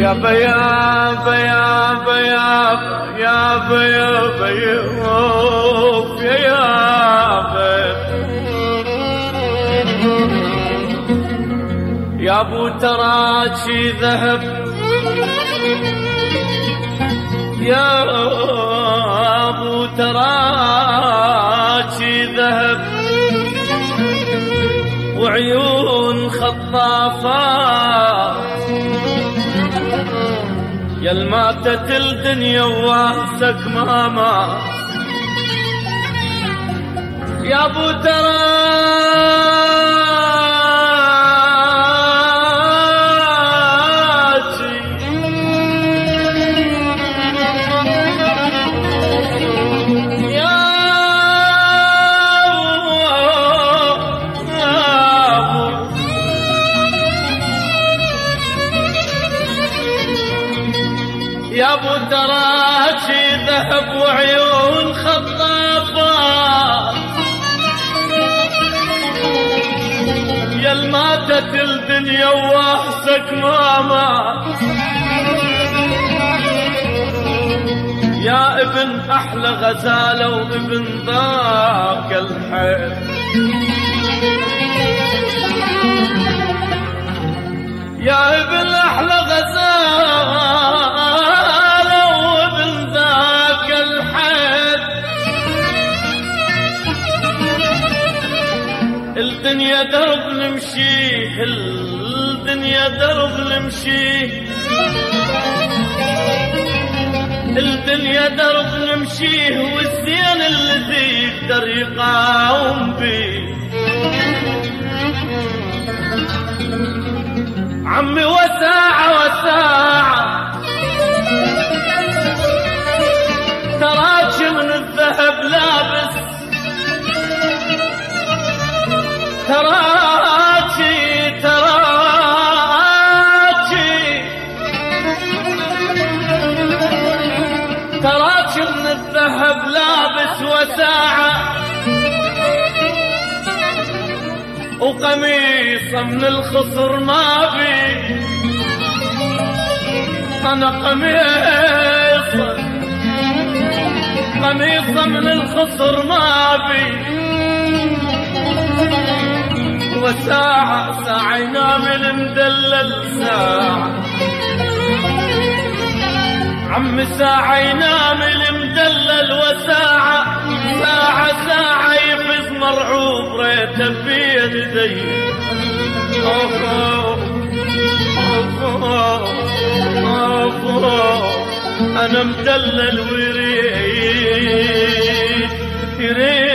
يابا يابا يابا يابا يابا يابا يابا يا ابو تراجي ذهب يا ابو تراجي ذهب وعيون خطافات يا الماتت الدنيا وواسك ماما يا ابو تراجي يا ابو تراجي ذهب وعيون خطافات يا الماتت الدنيا وواسك ماما يا ابن احلى غزاله وابن ذاك الحيل يا ابن احلى غزاله الدنيا درب نمشيه الدنيا درب نمشيه الدنيا درب نمشيه والزين الذي يقدر يقاوم بيه عمي وساعة وساعة تراك من الذهب لابس تراجي تراجي تراجي من الذهب لابس وساعة وقميصة من الخصر ما بي أنا قميصة من الخصر ما بي وساعة ساعة ينام المدلل ساعة عم ساعة ينام المدلل وساعة ساعة يفز مرعوب ريته بيد زي أنا مدلل ويريد